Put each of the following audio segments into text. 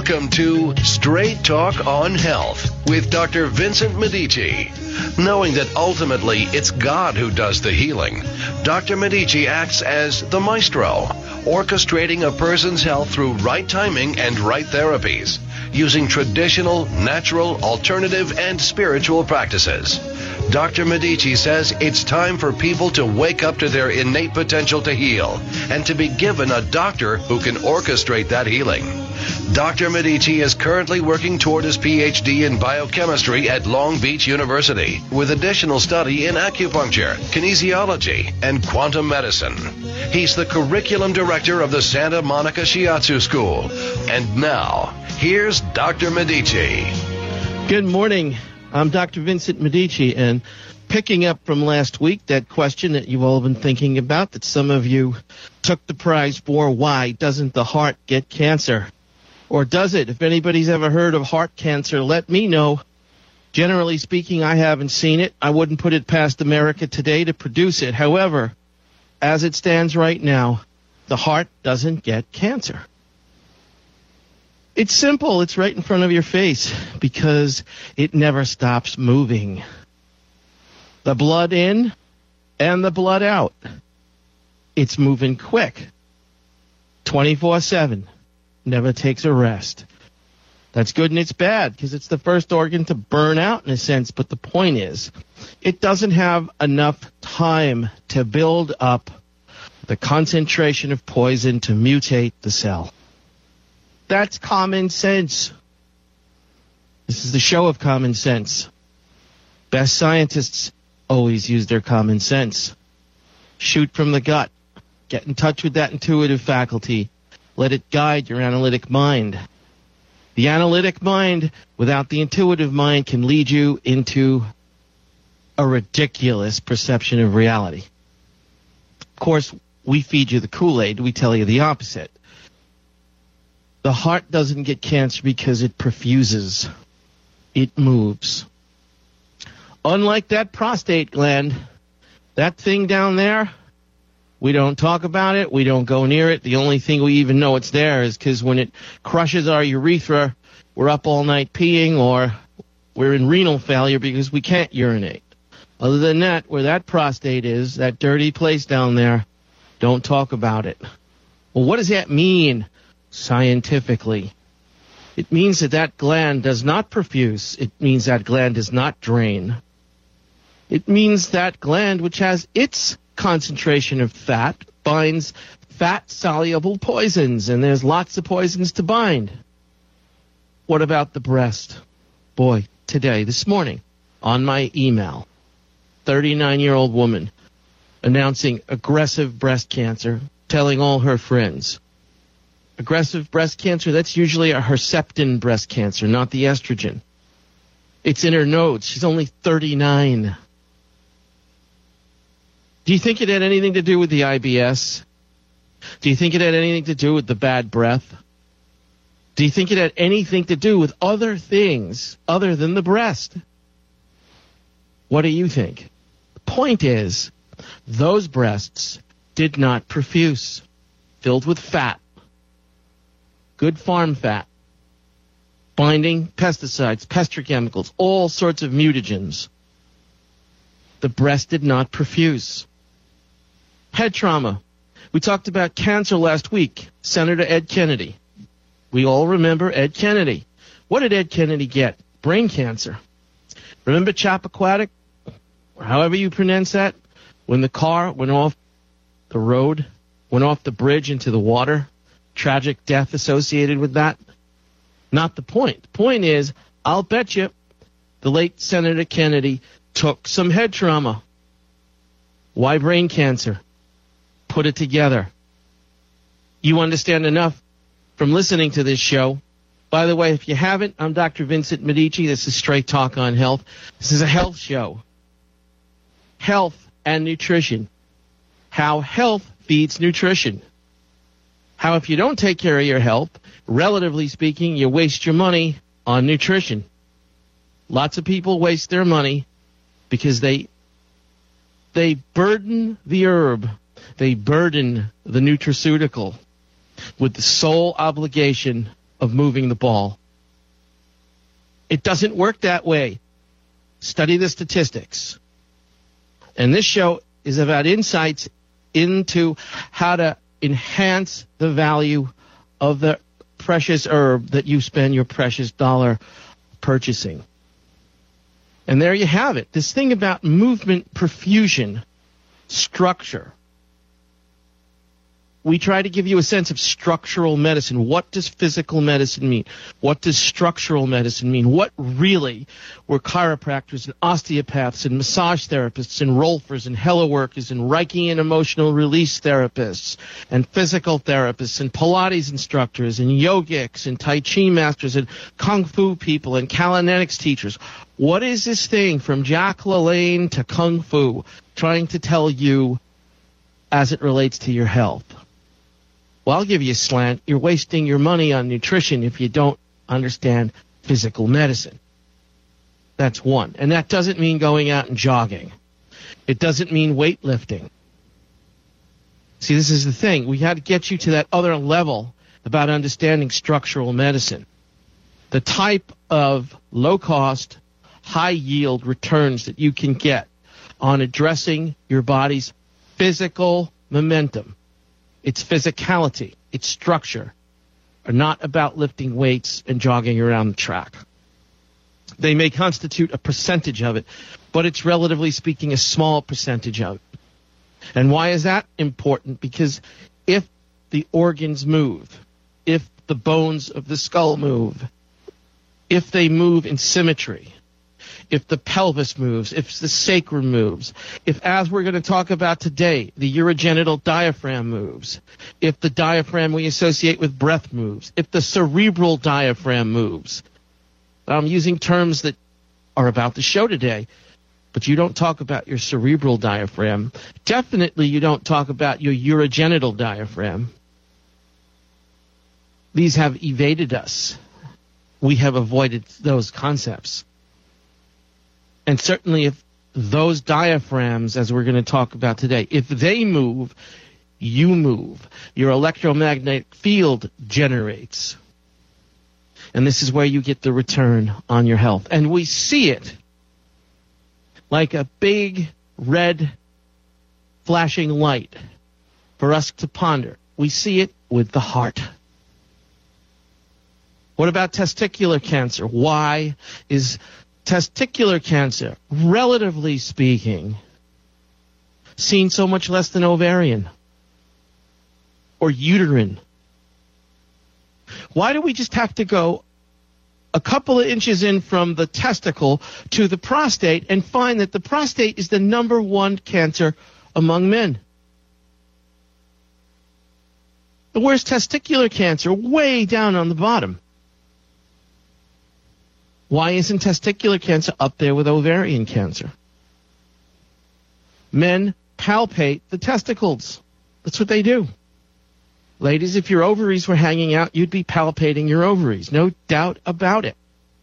Welcome to Straight Talk on Health with Dr. Vincent Medici. Knowing that ultimately it's God who does the healing, Dr. Medici acts as the maestro, orchestrating a person's health through right timing and right therapies, using traditional, natural, alternative, and spiritual practices. Dr. Medici says it's time for people to wake up to their innate potential to heal and to be given a doctor who can orchestrate that healing. Dr. Medici is currently working toward his PhD in biochemistry at Long Beach University with additional study in acupuncture, kinesiology, and quantum medicine. He's the curriculum director of the Santa Monica Shiatsu School. And now, here's Dr. Medici. Good morning. I'm Dr. Vincent Medici, and picking up from last week, that question that you've all been thinking about, that some of you took the prize for, why doesn't the heart get cancer? Or does it? If anybody's ever heard of heart cancer, let me know. Generally speaking, I haven't seen it. I wouldn't put it past America today to produce it. However, as it stands right now, the heart doesn't get cancer. It's simple. It's right in front of your face because it never stops moving. The blood in and the blood out. It's moving quick. 24/7. Never takes a rest. That's good and it's bad because it's the first organ to burn out in a sense. But the point is, it doesn't have enough time to build up the concentration of poison to mutate the cell. That's common sense. This is the show of common sense. Best scientists always use their common sense. Shoot from the gut. Get in touch with that intuitive faculty. Let it guide your analytic mind. The analytic mind without the intuitive mind can lead you into a ridiculous perception of reality. Of course, we feed you the Kool-Aid. We tell you the opposite. The heart doesn't get cancer because it perfuses. It moves. Unlike that prostate gland, that thing down there, we don't talk about it. We don't go near it. The only thing we even know it's there is because when it crushes our urethra, we're up all night peeing or we're in renal failure because we can't urinate. Other than that, where that prostate is, that dirty place down there, don't talk about it. Well, what does that mean? Scientifically, it means that that gland does not perfuse. It means that gland does not drain. It means that gland, which has its concentration of fat, binds fat-soluble poisons, and there's lots of poisons to bind. What about the breast? Boy, today, this morning, on my email, 39-year-old woman announcing aggressive breast cancer, telling all her friends. Aggressive breast cancer, that's usually a Herceptin breast cancer, not the estrogen. It's in her nodes. She's only 39. Do you think it had anything to do with the IBS? Do you think it had anything to do with the bad breath? Do you think it had anything to do with other things other than the breast? What do you think? The point is, those breasts did not perfuse, filled with fat. Good farm fat, binding pesticides, petrochemicals, all sorts of mutagens. The breast did not perfuse. Head trauma. We talked about cancer last week. Senator Ed Kennedy. We all remember Ed Kennedy. What did Ed Kennedy get? Brain cancer. Remember Chappaquiddick? Or however you pronounce that? When the car went off the road, went off the bridge into the water? Tragic death associated with that? Not the point. The point is, I'll bet you the late Senator Kennedy took some head trauma. Why brain cancer? Put it together. You understand enough from listening to this show. By the way, if you haven't, I'm Dr. Vincent Medici. This is Straight Talk on Health. This is a health show. Health and nutrition. How health feeds nutrition. How if you don't take care of your health, relatively speaking, you waste your money on nutrition. Lots of people waste their money because they burden the herb, they burden the nutraceutical with the sole obligation of moving the ball. It doesn't work that way. Study the statistics. And this show is about insights into how to enhance the value of the precious herb that you spend your precious dollar purchasing. And there you have it. This thing about movement, perfusion, structure. We try to give you a sense of structural medicine. What does physical medicine mean? What does structural medicine mean? What really were chiropractors and osteopaths and massage therapists and rolfers and hella workers and Reiki and emotional release therapists and physical therapists and Pilates instructors and yogics and Tai Chi masters and Kung Fu people and calisthenics teachers? What is this thing from Jack LaLanne to Kung Fu trying to tell you as it relates to your health? Well, I'll give you a slant. You're wasting your money on nutrition if you don't understand physical medicine. That's one. And that doesn't mean going out and jogging. It doesn't mean weightlifting. See, this is the thing. We had to get you to that other level about understanding structural medicine. The type of low-cost, high-yield returns that you can get on addressing your body's physical momentum. Its physicality, its structure, are not about lifting weights and jogging around the track. They may constitute a percentage of it, but it's relatively speaking a small percentage of it. And why is that important? Because if the organs move, if the bones of the skull move, if they move in symmetry, if the pelvis moves, if the sacrum moves, if, as we're going to talk about today, the urogenital diaphragm moves, if the diaphragm we associate with breath moves, if the cerebral diaphragm moves. I'm using terms that are about the show today, but you don't talk about your cerebral diaphragm. Definitely you don't talk about your urogenital diaphragm. These have evaded us. We have avoided those concepts. And certainly if those diaphragms, as we're going to talk about today, if they move, you move. Your electromagnetic field generates. And this is where you get the return on your health. And we see it like a big red flashing light for us to ponder. We see it with the heart. What about testicular cancer? Why is testicular cancer, relatively speaking, seen so much less than ovarian or uterine? Why do we just have to go a couple of inches in from the testicle to the prostate and find that the prostate is the number one cancer among men? Where's testicular cancer? Way down on the bottom. Why isn't testicular cancer up there with ovarian cancer? Men palpate the testicles. That's what they do. Ladies, if your ovaries were hanging out, you'd be palpating your ovaries. No doubt about it.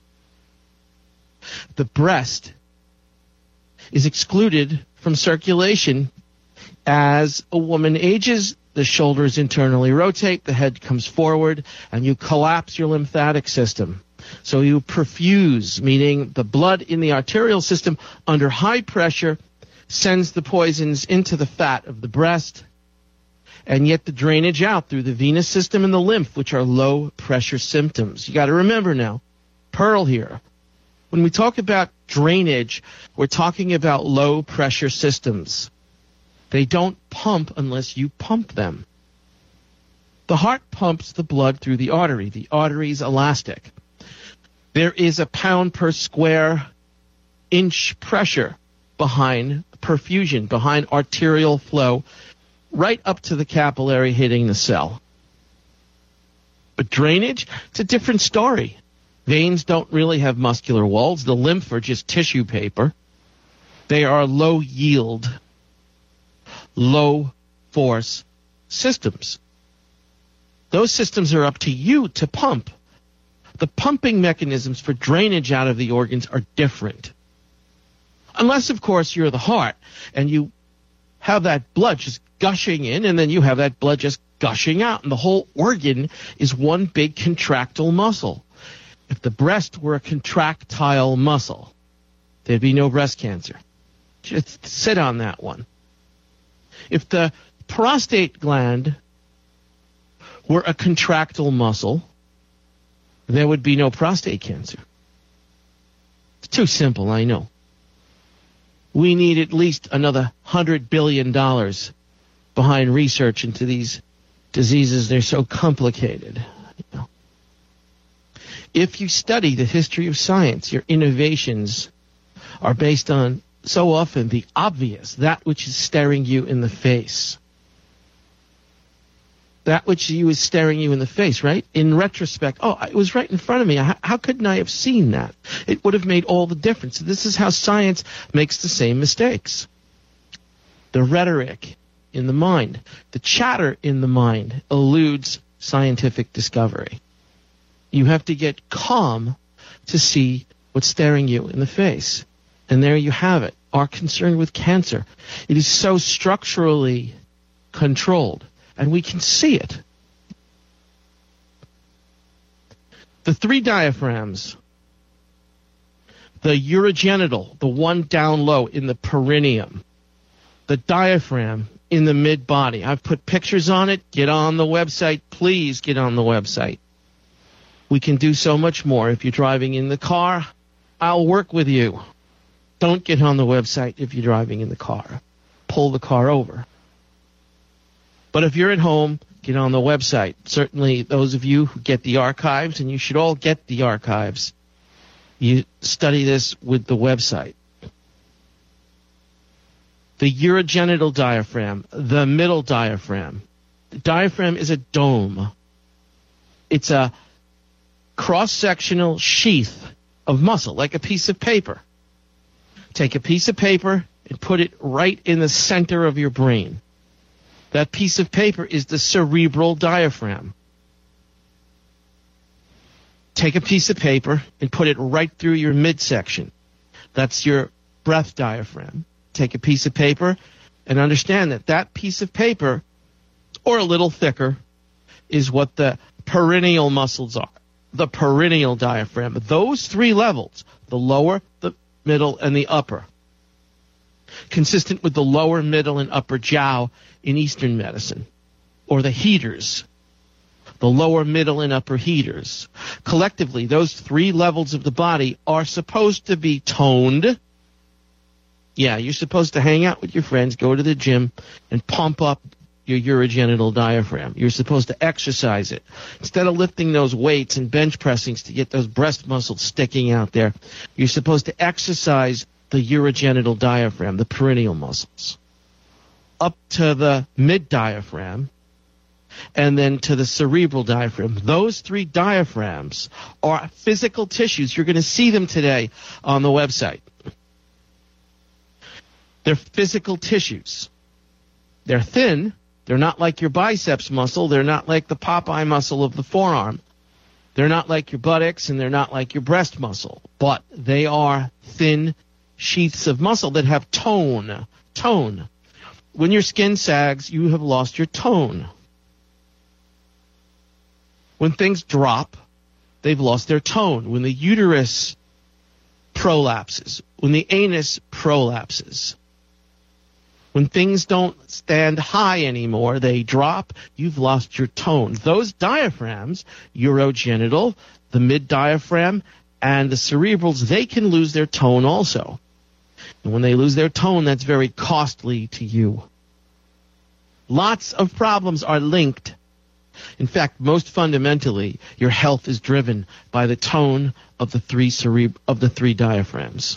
The breast is excluded from circulation as a woman ages. The shoulders internally rotate, the head comes forward, and you collapse your lymphatic system. So you perfuse, meaning the blood in the arterial system under high pressure sends the poisons into the fat of the breast, and yet the drainage out through the venous system and the lymph, which are low pressure symptoms. You got to remember now, Pearl here. When we talk about drainage, we're talking about low pressure systems. They don't pump unless you pump them. The heart pumps the blood through the artery. The artery is elastic. There is a pound per square inch pressure behind perfusion, behind arterial flow, right up to the capillary hitting the cell. But drainage, it's a different story. Veins don't really have muscular walls. The lymph are just tissue paper. They are low yield, low force systems. Those systems are up to you to pump. The pumping mechanisms for drainage out of the organs are different. Unless, of course, you're the heart and you have that blood just gushing in, and then you have that blood just gushing out, and the whole organ is one big contractile muscle. If the breast were a contractile muscle, there'd be no breast cancer. Just sit on that one. If the prostate gland were a contractile muscle, there would be no prostate cancer. It's too simple, I know. We need at least another $100 billion behind research into these diseases. They're so complicated. You know. If you study the history of science, your innovations are based on, so often, the obvious, that which is staring you in the face. That which is staring you in the face, right? In retrospect, it was right in front of me. How couldn't I have seen that? It would have made all the difference. This is how science makes the same mistakes. The rhetoric in the mind, the chatter in the mind eludes scientific discovery. You have to get calm to see what's staring you in the face. And there you have it. Our concern with cancer. It is so structurally controlled. And we can see it. The three diaphragms, the urogenital, the one down low in the perineum, the diaphragm in the mid-body. I've put pictures on it. Get on the website. Please get on the website. We can do so much more. If you're driving in the car, I'll work with you. Don't get on the website if you're driving in the car. Pull the car over. But if you're at home, get on the website. Certainly those of you who get the archives, and you should all get the archives, you study this with the website. The urogenital diaphragm, the middle diaphragm. The diaphragm is a dome. It's a cross-sectional sheath of muscle, like a piece of paper. Take a piece of paper and put it right in the center of your brain. That piece of paper is the cerebral diaphragm. Take a piece of paper and put it right through your midsection. That's your breath diaphragm. Take a piece of paper and understand that that piece of paper, or a little thicker, is what the perineal muscles are. The perineal diaphragm. Those three levels, the lower, the middle, and the upper, consistent with the lower, middle, and upper jiao in Eastern medicine, or the heaters, the lower, middle, and upper heaters. Collectively, those three levels of the body are supposed to be toned. Yeah, you're supposed to hang out with your friends, go to the gym, and pump up your urogenital diaphragm. You're supposed to exercise it. Instead of lifting those weights and bench pressings to get those breast muscles sticking out there, you're supposed to exercise the urogenital diaphragm, the perineal muscles, up to the mid-diaphragm, and then to the cerebral diaphragm. Those three diaphragms are physical tissues. You're going to see them today on the website. They're physical tissues. They're thin. They're not like your biceps muscle. They're not like the Popeye muscle of the forearm. They're not like your buttocks, and they're not like your breast muscle. But they are thin sheaths of muscle that have tone. Tone. When your skin sags, you have lost your tone. When things drop, they've lost their tone. When the uterus prolapses, when the anus prolapses, when things don't stand high anymore, they drop, you've lost your tone. Those diaphragms, urogenital, the mid-diaphragm, and the cerebrals, they can lose their tone also. And when they lose their tone, that's very costly to you. Lots of problems are linked. In fact, most fundamentally, your health is driven by the tone of the three diaphragms.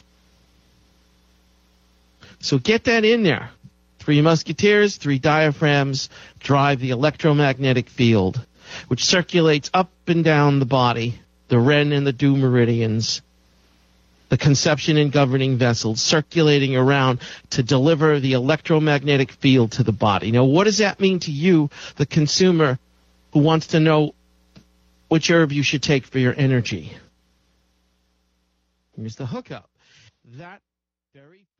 So get that in there. Three musketeers, three diaphragms drive the electromagnetic field, which circulates up and down the body, the Ren and the Du meridians, the conception and governing vessels circulating around to deliver the electromagnetic field to the body. Now, what does that mean to you, the consumer, who wants to know which herb you should take for your energy? Here's the hookup. That very